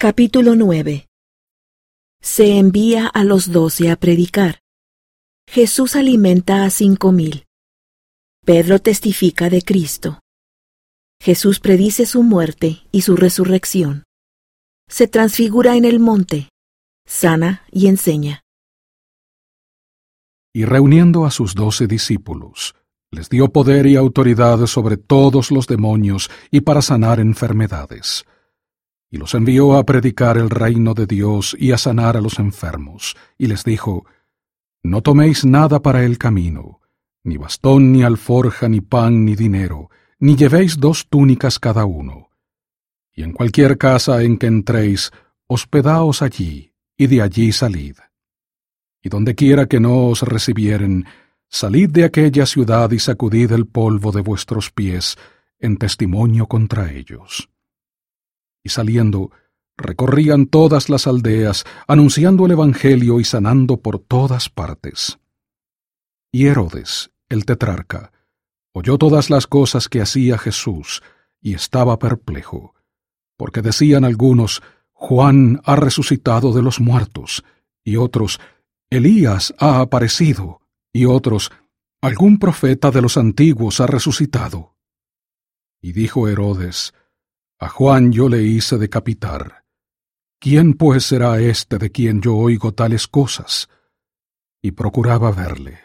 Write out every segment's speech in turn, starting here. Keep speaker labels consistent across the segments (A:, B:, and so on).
A: Capítulo 9. Se envía a los 12 a predicar. Jesús alimenta a 5,000. Pedro testifica de Cristo. Jesús predice su muerte y su resurrección. Se transfigura en el monte, sana y enseña.
B: Y reuniendo a sus 12 discípulos, les dio poder y autoridad sobre todos los demonios y para sanar enfermedades. Y los envió a predicar el reino de Dios y a sanar a los enfermos. Y les dijo: No toméis nada para el camino, ni bastón, ni alforja, ni pan, ni dinero, ni llevéis 2 túnicas cada uno. Y en cualquier casa en que entréis, hospedaos allí, y de allí salid. Y donde quiera que no os recibieren, salid de aquella ciudad y sacudid el polvo de vuestros pies en testimonio contra ellos. Y saliendo, recorrían todas las aldeas, anunciando el evangelio y sanando por todas partes. Y Herodes, el tetrarca, oyó todas las cosas que hacía Jesús, y estaba perplejo, porque decían algunos: Juan ha resucitado de los muertos, y otros: Elías ha aparecido, y otros: algún profeta de los antiguos ha resucitado. Y dijo Herodes: A Juan yo le hice decapitar. ¿Quién pues será éste de quien yo oigo tales cosas? Y procuraba verle.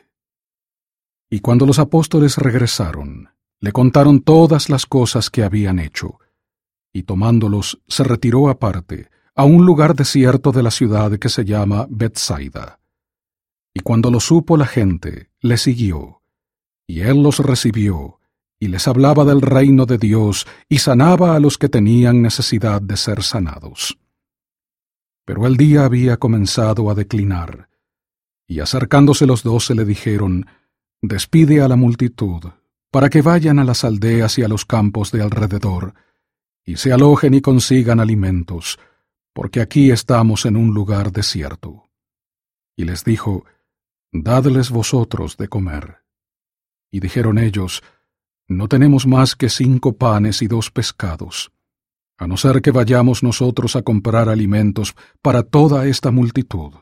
B: Y cuando los apóstoles regresaron, le contaron todas las cosas que habían hecho, y tomándolos se retiró aparte, a un lugar desierto de la ciudad que se llama Betsaida. Y cuando lo supo la gente, le siguió, y él los recibió, y les hablaba del reino de Dios, y sanaba a los que tenían necesidad de ser sanados. Pero el día había comenzado a declinar, y acercándose los 12 le dijeron: Despide a la multitud, para que vayan a las aldeas y a los campos de alrededor, y se alojen y consigan alimentos, porque aquí estamos en un lugar desierto. Y les dijo: Dadles vosotros de comer. Y dijeron ellos: No tenemos más que 5 panes y 2 pescados, a no ser que vayamos nosotros a comprar alimentos para toda esta multitud.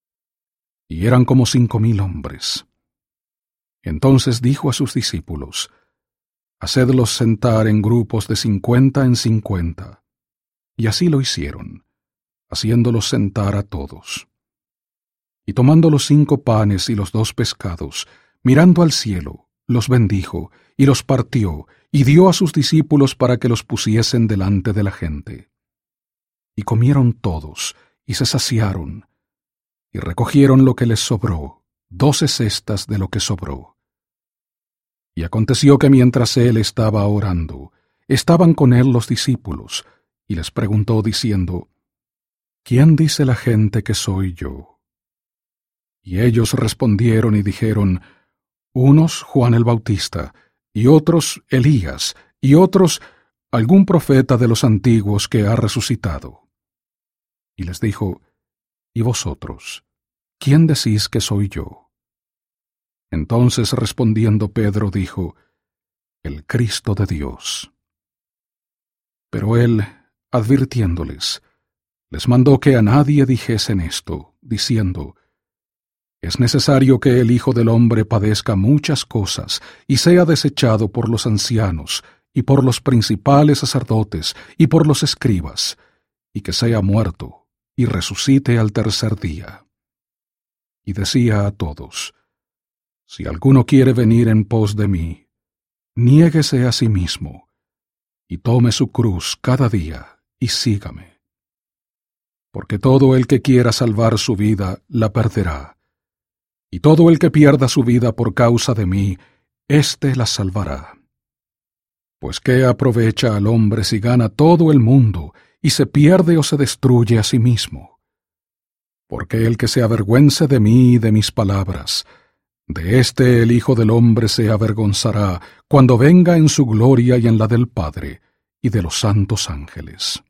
B: Y eran como 5,000 hombres. Entonces dijo a sus discípulos: Hacedlos sentar en grupos de 50 en 50. Y así lo hicieron, haciéndolos sentar a todos. Y tomando los 5 panes y los 2 pescados, mirando al cielo, los bendijo, y los partió, y dio a sus discípulos para que los pusiesen delante de la gente. Y comieron todos, y se saciaron, y recogieron lo que les sobró, 12 cestas de lo que sobró. Y aconteció que mientras él estaba orando, estaban con él los discípulos, y les preguntó diciendo: ¿Quién dice la gente que soy yo? Y ellos respondieron y dijeron: Unos Juan el Bautista, y otros Elías, y otros algún profeta de los antiguos que ha resucitado. Y les dijo: ¿Y vosotros, quién decís que soy yo? Entonces respondiendo Pedro dijo: El Cristo de Dios. Pero él, advirtiéndoles, les mandó que a nadie dijesen esto, diciendo: Es necesario que el Hijo del Hombre padezca muchas cosas, y sea desechado por los ancianos, y por los principales sacerdotes, y por los escribas, y que sea muerto, y resucite al tercer día. Y decía a todos: Si alguno quiere venir en pos de mí, niéguese a sí mismo, y tome su cruz cada día, y sígame. Porque todo el que quiera salvar su vida, la perderá. Y todo el que pierda su vida por causa de mí, éste la salvará. Pues ¿qué aprovecha al hombre si gana todo el mundo y se pierde o se destruye a sí mismo? Porque el que se avergüence de mí y de mis palabras, de éste el Hijo del Hombre se avergonzará cuando venga en su gloria y en la del Padre y de los santos ángeles.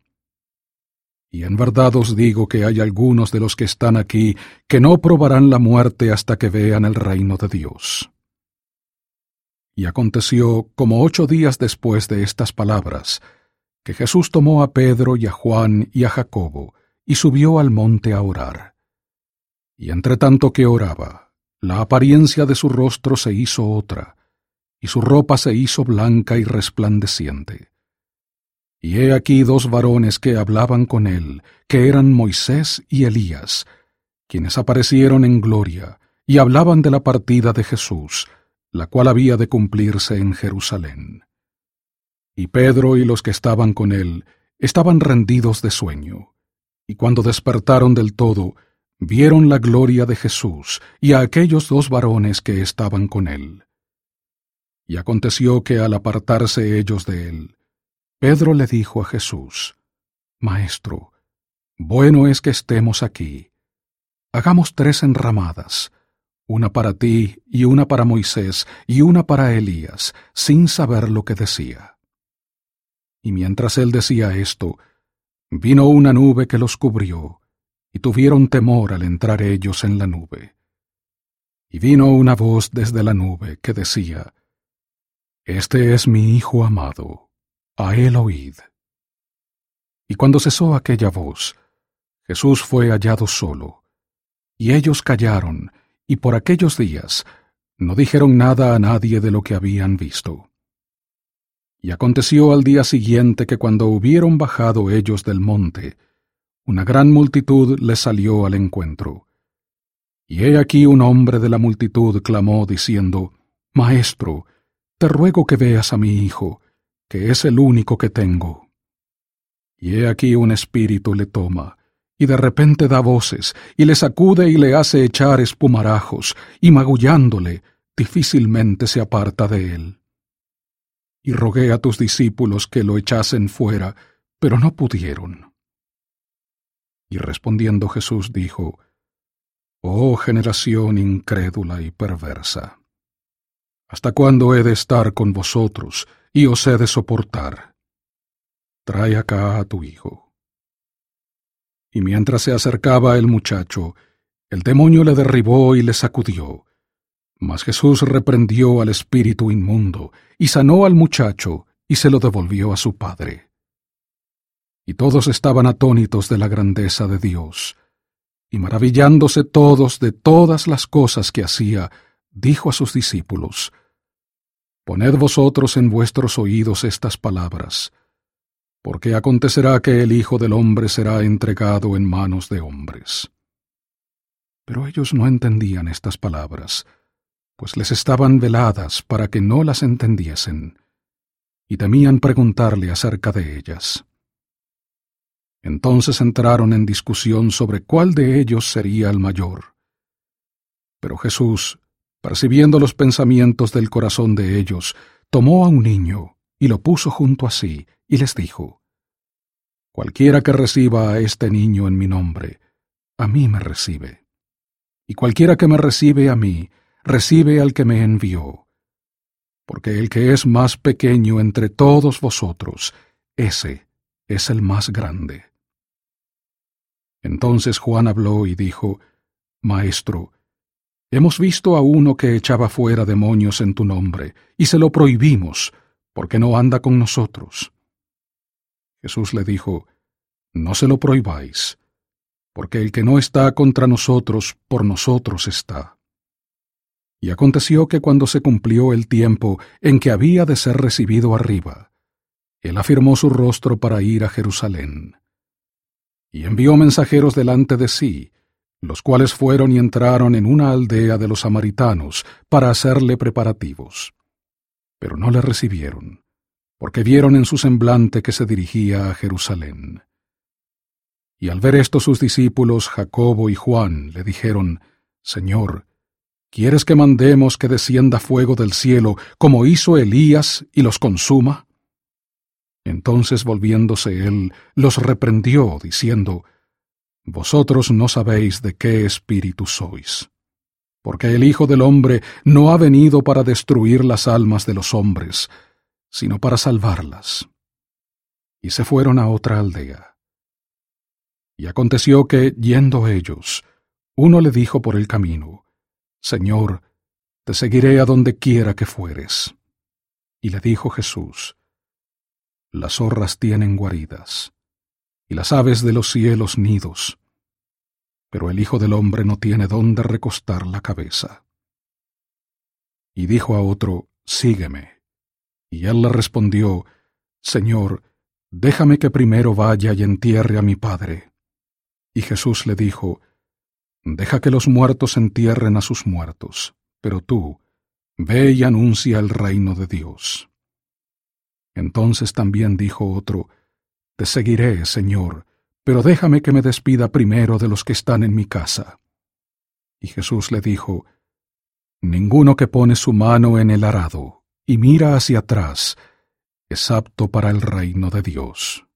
B: Y en verdad os digo que hay algunos de los que están aquí que no probarán la muerte hasta que vean el reino de Dios. Y aconteció, como 8 días después de estas palabras, que Jesús tomó a Pedro y a Juan y a Jacobo, y subió al monte a orar. Y entre tanto que oraba, la apariencia de su rostro se hizo otra, y su ropa se hizo blanca y resplandeciente. Y he aquí dos varones que hablaban con él, que eran Moisés y Elías, quienes aparecieron en gloria, y hablaban de la partida de Jesús, la cual había de cumplirse en Jerusalén. Y Pedro y los que estaban con él estaban rendidos de sueño, y cuando despertaron del todo, vieron la gloria de Jesús y a aquellos dos varones que estaban con él. Y aconteció que al apartarse ellos de él, Pedro le dijo a Jesús: Maestro, bueno es que estemos aquí. Hagamos 3 enramadas, una para ti y una para Moisés y una para Elías, sin saber lo que decía. Y mientras él decía esto, vino una nube que los cubrió, y tuvieron temor al entrar ellos en la nube. Y vino una voz desde la nube que decía: Este es mi Hijo amado, a él oíd. Y cuando cesó aquella voz, Jesús fue hallado solo, y ellos callaron, y por aquellos días no dijeron nada a nadie de lo que habían visto. Y aconteció al día siguiente que cuando hubieron bajado ellos del monte, una gran multitud les salió al encuentro. Y he aquí un hombre de la multitud clamó diciendo: Maestro, te ruego que veas a mi hijo, que es el único que tengo. Y he aquí un espíritu le toma, y de repente da voces, y le sacude y le hace echar espumarajos, y magullándole, difícilmente se aparta de él. Y rogué a tus discípulos que lo echasen fuera, pero no pudieron. Y respondiendo Jesús dijo: Oh generación incrédula y perversa, ¿hasta cuándo he de estar con vosotros y os he de soportar? Trae acá a tu hijo. Y mientras se acercaba el muchacho, el demonio le derribó y le sacudió. Mas Jesús reprendió al espíritu inmundo, y sanó al muchacho, y se lo devolvió a su padre. Y todos estaban atónitos de la grandeza de Dios, y maravillándose todos de todas las cosas que hacía, dijo a sus discípulos: Poned vosotros en vuestros oídos estas palabras, porque acontecerá que el Hijo del Hombre será entregado en manos de hombres. Pero ellos no entendían estas palabras, pues les estaban veladas para que no las entendiesen, y temían preguntarle acerca de ellas. Entonces entraron en discusión sobre cuál de ellos sería el mayor. Pero Jesús, percibiendo los pensamientos del corazón de ellos, tomó a un niño y lo puso junto a sí, y les dijo: Cualquiera que reciba a este niño en mi nombre, a mí me recibe. Y cualquiera que me recibe a mí, recibe al que me envió. Porque el que es más pequeño entre todos vosotros, ese es el más grande. Entonces Juan habló y dijo: Maestro, hemos visto a uno que echaba fuera demonios en tu nombre, y se lo prohibimos, porque no anda con nosotros. Jesús le dijo: No se lo prohibáis, porque el que no está contra nosotros, por nosotros está. Y aconteció que cuando se cumplió el tiempo en que había de ser recibido arriba, él afirmó su rostro para ir a Jerusalén. Y envió mensajeros delante de sí, los cuales fueron y entraron en una aldea de los samaritanos para hacerle preparativos. Pero no le recibieron, porque vieron en su semblante que se dirigía a Jerusalén. Y al ver esto sus discípulos Jacobo y Juan le dijeron: Señor, ¿quieres que mandemos que descienda fuego del cielo, como hizo Elías, y los consuma? Entonces volviéndose él, los reprendió, diciendo: Vosotros no sabéis de qué espíritu sois, porque el Hijo del Hombre no ha venido para destruir las almas de los hombres, sino para salvarlas. Y se fueron a otra aldea. Y aconteció que, yendo ellos, uno le dijo por el camino: Señor, te seguiré a donde quiera que fueres. Y le dijo Jesús: las zorras tienen guaridas, y las aves de los cielos nidos, pero el Hijo del Hombre no tiene dónde recostar la cabeza. Y dijo a otro, Sígueme. Y él le respondió, Señor, déjame que primero vaya y entierre a mi padre. Y Jesús le dijo, Deja que los muertos entierren a sus muertos, pero tú, ve y anuncia el reino de Dios. Entonces también dijo otro, Te seguiré, Señor, pero déjame que me despida primero de los que están en mi casa. Y Jesús le dijo, Ninguno que pone su mano en el arado y mira hacia atrás es apto para el reino de Dios.